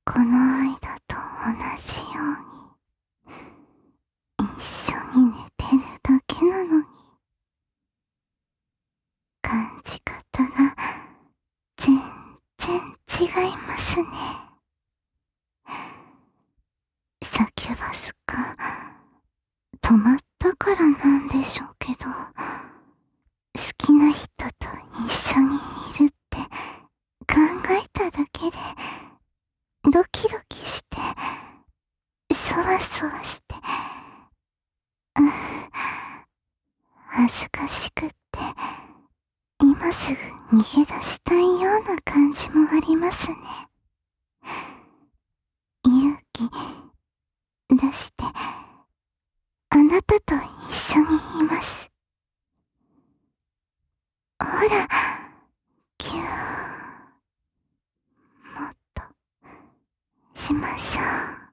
この間と同じように、一緒に寝てるだけなのに、感じ方が全然違いますね。サキュバスか、止まったからなんでしょうけど、好きな人と一緒にいるって考えただけで、ドキドキして、そわそわして、恥ずかしくって、今すぐ逃げ出したいような感じもありますね。勇気出して、あなたと一緒にいます。ほら、ぎゅー、もっと、しましょう。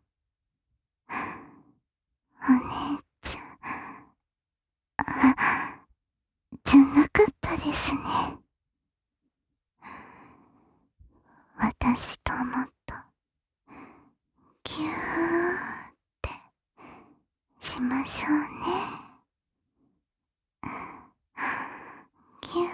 お姉ちゃん、じゃなかったですね。私ともっと、ぎゅーってしましょうね。ぎゅー。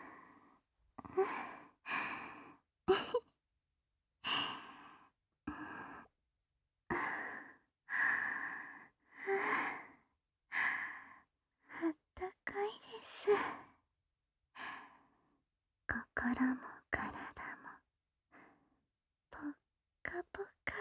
あったかいです。心も体もぽっかぽか。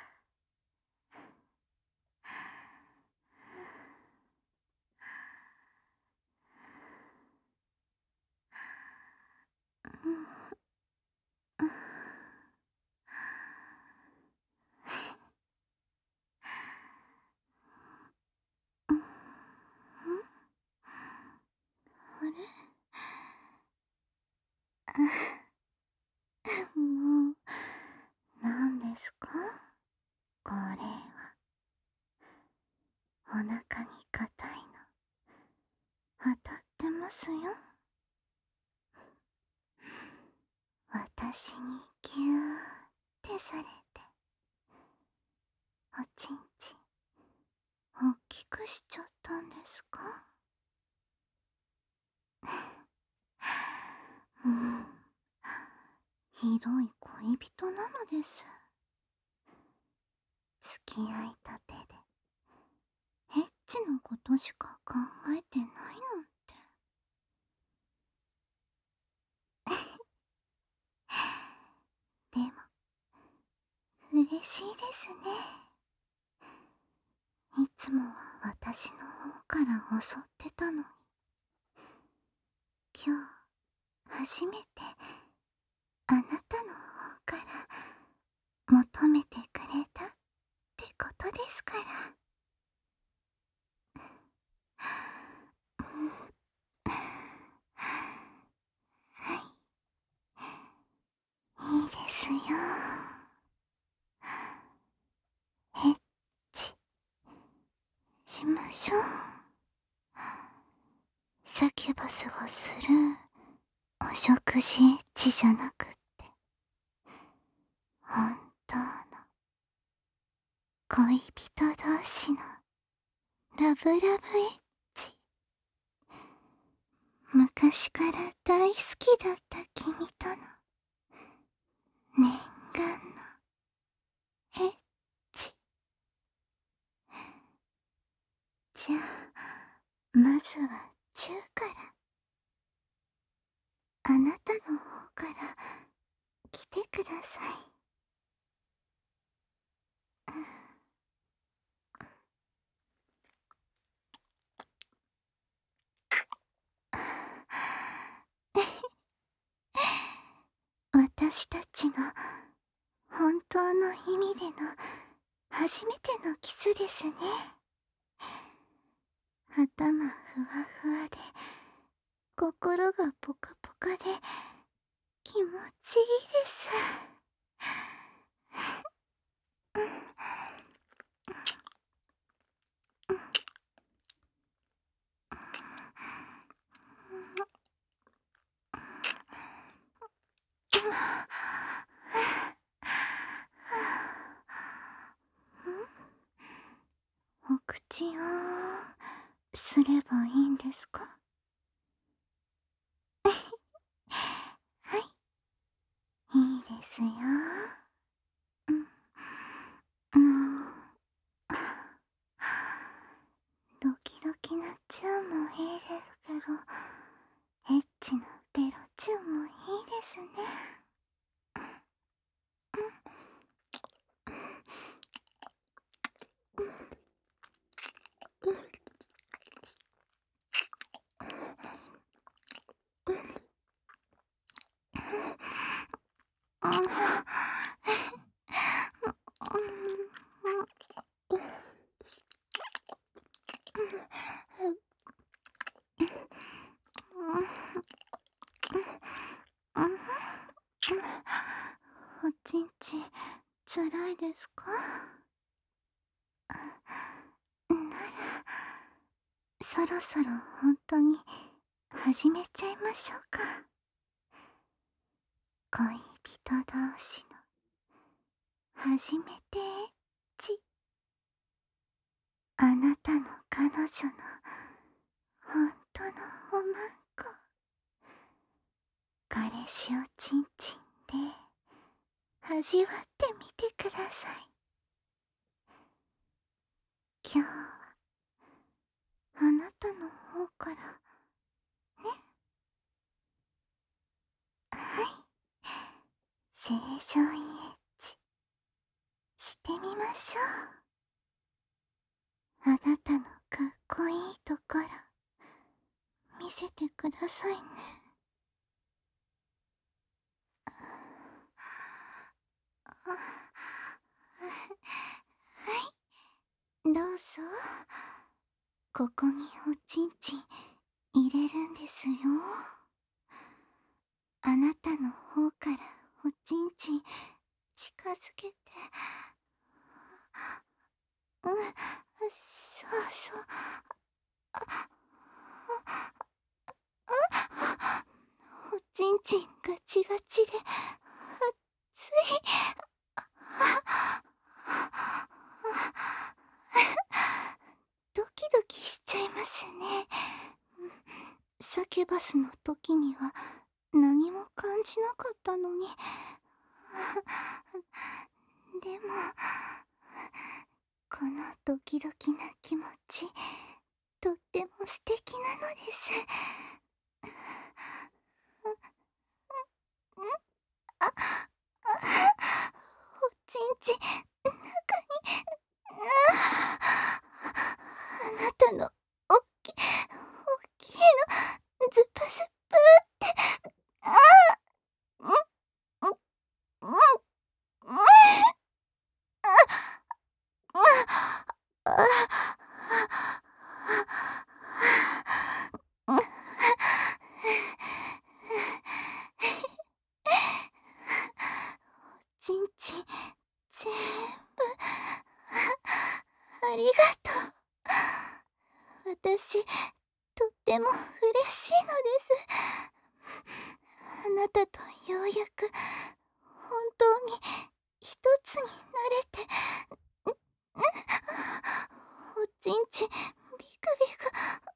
あれ、もう、何ですかこれは。お腹に硬いの当たってますよ。私にぎゅーってされて、おちんちん大きくしちゃったんですか？うん、ひどい恋人なのです。付き合いたてでエッチのことしか考えてないなんて。でも嬉しいですね。いつもは私の方から襲ってたのに、今日初めてあなたの方から求めてくれたってことですから。いいですよ。エッチしましょう。サキュバスがするお食事エッチじゃなくって、本当の恋人同士のラブラブエッチ。昔から大好きだった君との念願のエッチ。じゃあ、まずはチューから。あなたの方から来てください。私たちの本当の意味での初めてのキスですね。頭ふわふわで心がポカポカで気持ちいいです。 口をすればいいんですか？はい、いいですよ。うん。ドキドキなチューもいいですけど、エッチなベロチューもいいですね。おちんちつらいですか？ならそろそろ本当に始めちゃいましょうか。恋人同士の初めてエッチ。あなたの彼女の本当のおまんこ。彼氏おちんちんで味わってみてください。今日はあなたの方からね。はい、正常位エッチしてみましょう。あなたのかっこいいところ見せてくださいね。はい、どうぞ。ここにおちんちん入れるんですよ。あなたの方からおちんちん近づけて。そうそう。おちんちんガチガチで熱い。ドキドキしちゃいますね。サキュバスの時には何も感じなかったのに。でもこのドキドキな気持ちとっても素敵なのです。おちんち中にあなたのおっきいのズプズプってうんうんうんちんちんぜんぶありがとう。私とっても嬉しいのです。あなたとようやく本当に一つになれて。おちんちビクビク。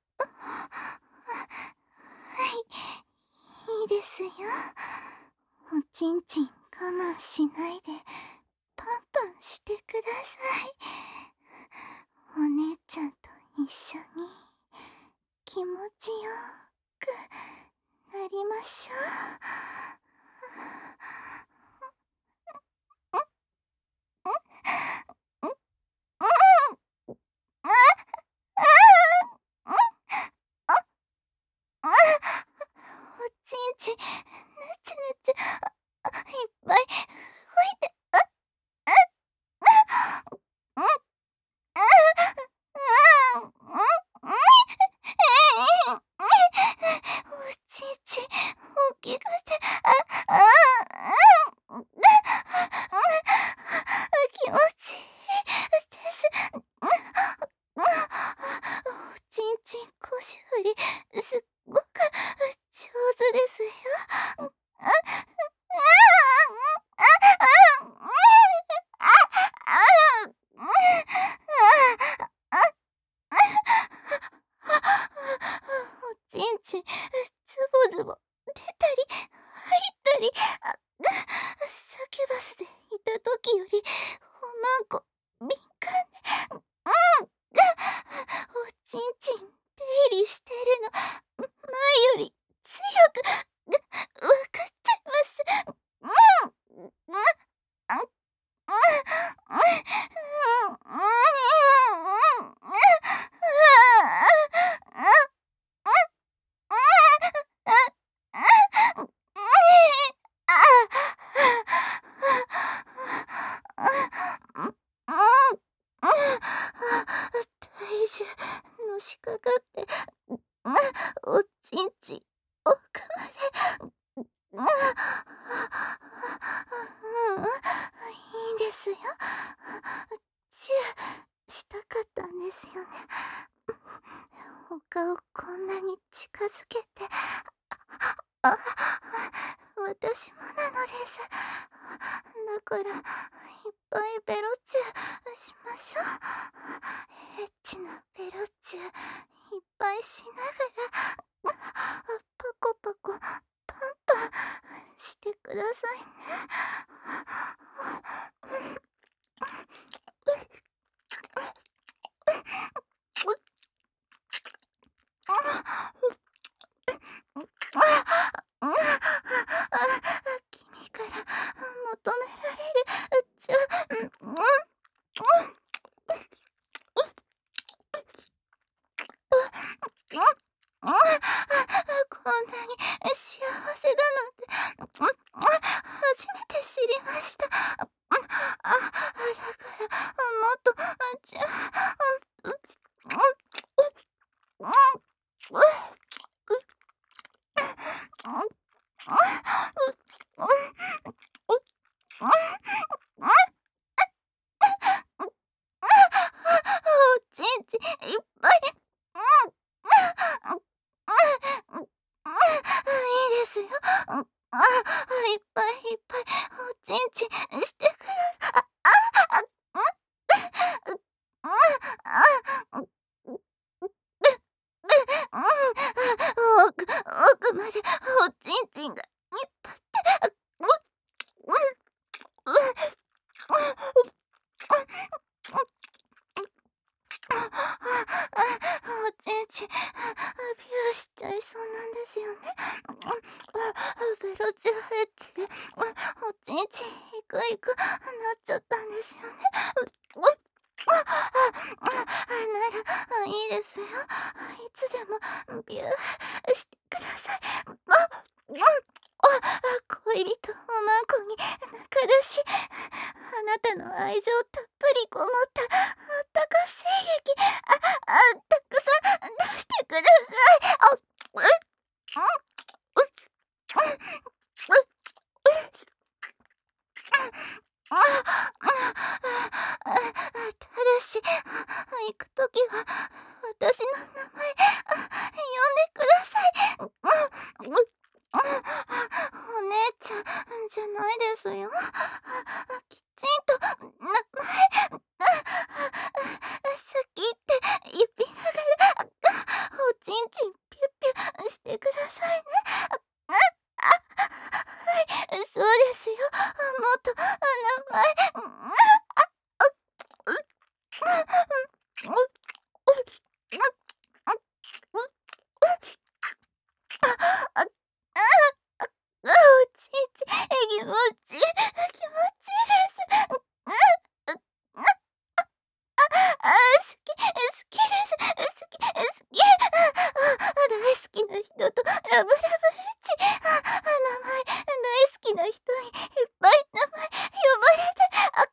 はい、いいですよ。おちんちん我慢しないでパンパンしてください。お姉ちゃんと一緒に気持ちよくなりましょう。おちんちぬちぬちいっぱい吹いて。おちんち大きくて時よりおまんこ敏感で、おちんちん出入りしてるの前より強くわかっちゃいます。体重のしかかって、おちんちん奥まで。いいんですよ。チューしたかったんですよね。お顔こんなに近づけて、私もなのです。だからいっぱいベロチューしましょう。エッチなベロチューいっぱいしながら、パコパコパンパンしてくださいね。君から求められるチュこんなに幸せだなんて初めて知りました。だからもっとチュおちんちんいっぱい。いいですよ。いっぱいいっぱいおちんちんしてください。奥までおちんちんがいっぱって。おちんちんビューしちゃいそうなんですよね。ベロチュエッチでおちんちんいくいくなっちゃったんですよね。ならいいですよ。いつでもビューしてください。恋人おまんこに仲出し、あなたの愛情たっぷりこもったあったか精液、たくさん出してください。ただし行くときは私の名前呼んでください。お姉ちゃんじゃないですよ。きちんと名前先って指ながらおちんちんピュッピュしてくださいね。はい、そうですよ。もっと名前。おちんちん気持ちいいです。好きです。大好きな人とラブラブエッチ。名前大好きな人にいっぱい名前呼ばれて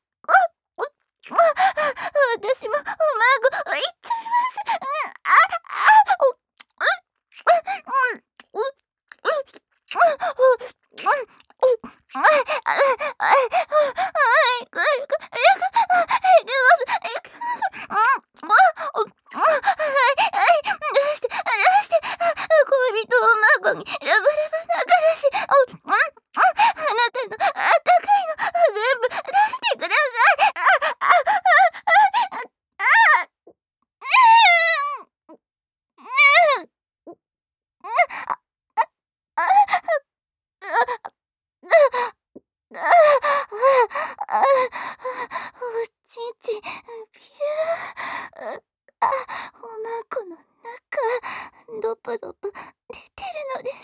おちんちん、ぴゅー。あ、おまんこの中、ドプドプ出てるのです。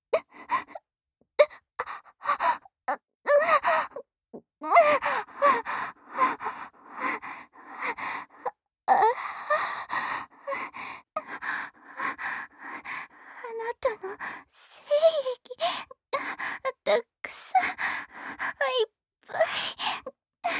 あなたの精液、たくさん、いっぱい。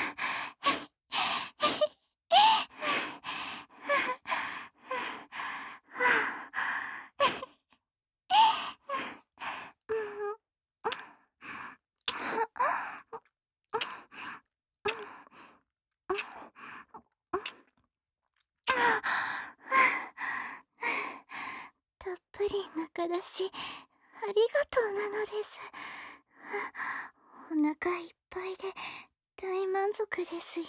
たっぷり中出し、ありがとうなのです。お腹いっぱいで大満足ですよ。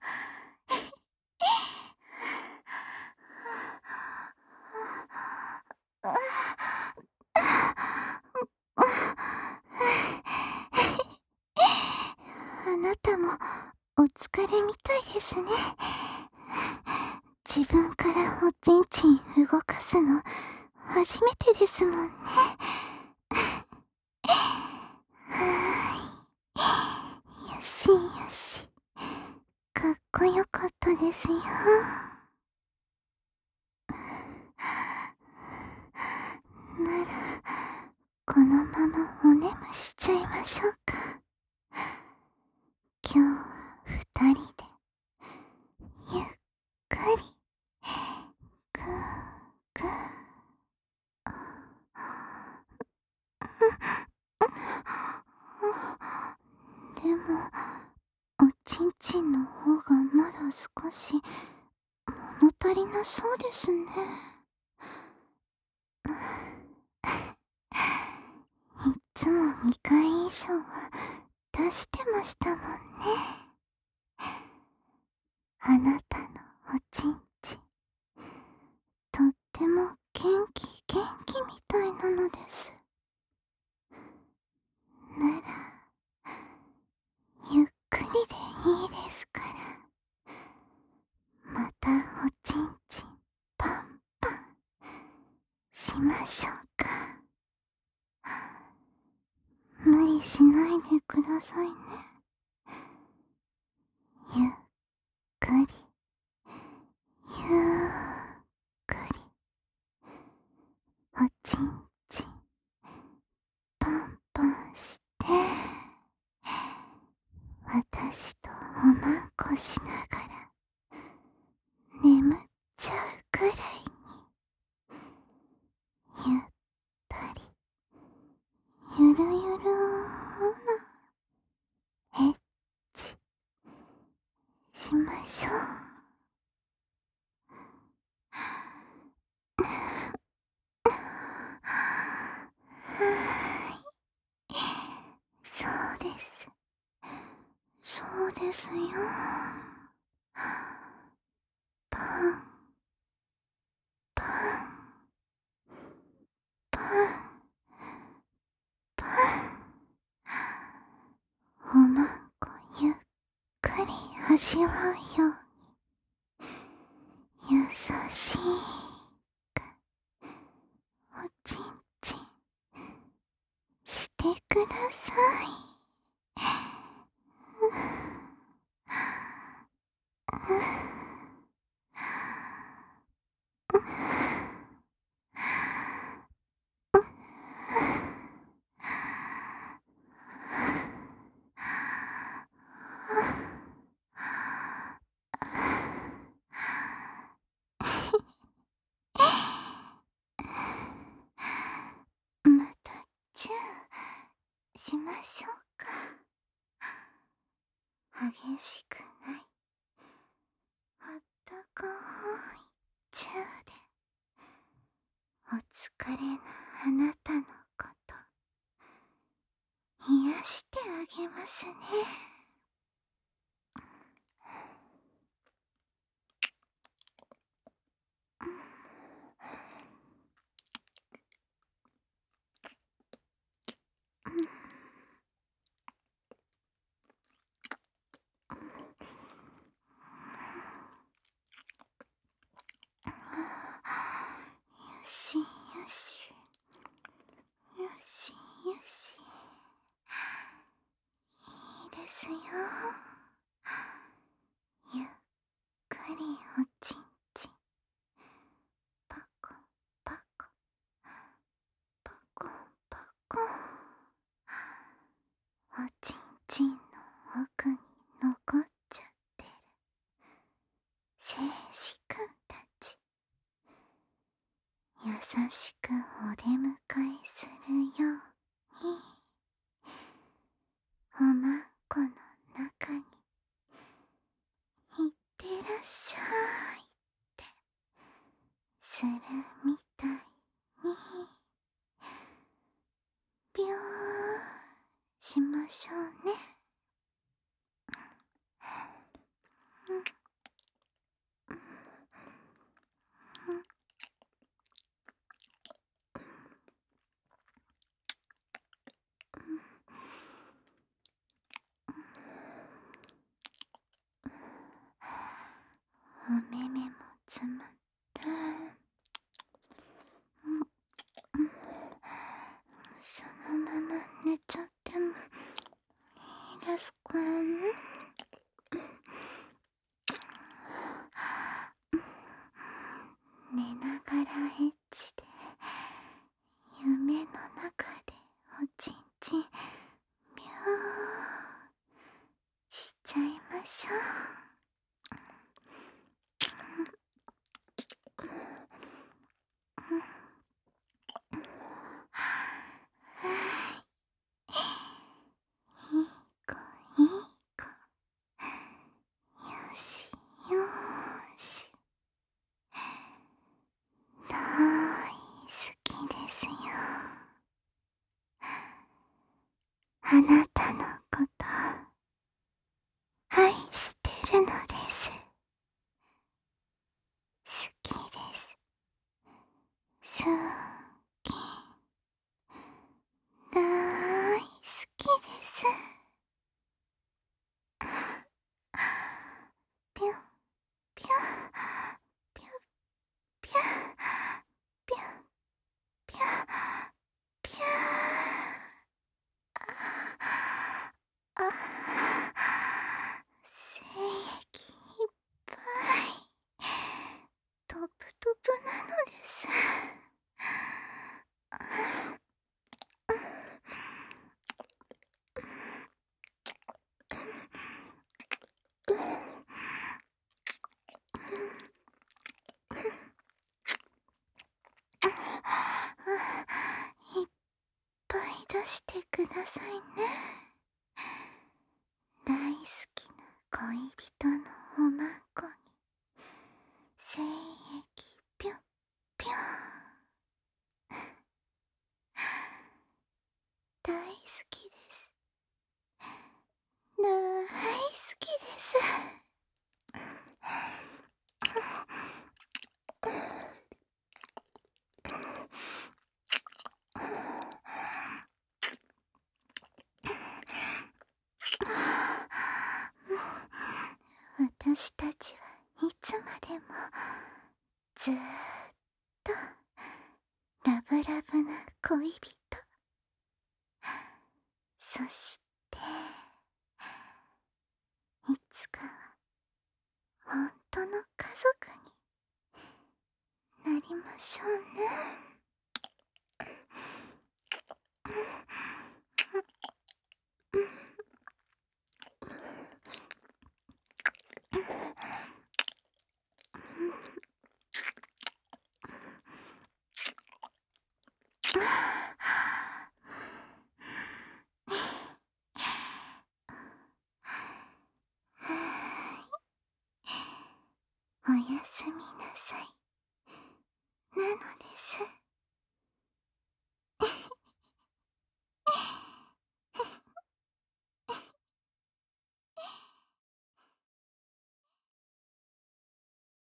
あなたもお疲れみたいですね。自分からおちんちん動かすの初めてですもんね。よしよし。かっこよかったですよ。なら、このままお眠しちゃいましょうか。今日は二人で、ゆっくり、ぐーぐー。でも、おちんちんの方がまだ少し物足りなそうですね。いつも2回以上は出してましたもんね。あなたのおちんちん、とっても元気みたいなのです。なら、ゆっくりでいいですから、またおちんちんパンパンしましょうか。無理しないでくださいね。ゆっくり、ゆっくり、おちんちんパンパンして、私とおまんこしながら眠っちゃうくらいに、ゆったり、ゆるゆるなエッチしましょう。はーい、そうです。そうですよ。パン、パン、パン、パン。おまんこゆっくり味わうように、優しくおちんちんしてください。またチューしましょうか。激しくない、あったかいチューで、お疲れなあなたのこと癒してあげますね。 ですよ。ゆっくりおちんちん、パコパコ、パコパコ。おちんちんの奥に残っちゃってる精子くんたち、優しくお出迎えするように、おまんこの中にいってらっしゃいってするみたいに、ビューしましょうね。お目目もつむって、そのまま寝ちゃってもいいですからね。寝ながらエッチで、夢の中でおちんちんビューしちゃいましょう。いい子いい子、よしよーし、大好きですよ。あなたのこと愛してるのです。好きです。好き。大好きです。ぴょんぴょんぴょんぴょんぴょんぴょんぴょん。あ、精液いっぱい、トプトプなのです。いっぱい出してくださいね。大好きな恋人のおまんこに精液ぴょんぴょん。大好きです。大好きです。私たちはいつまでもずーっとラブラブな恋人、そしていつかは本当の家族になりましょうね。おやすみなさ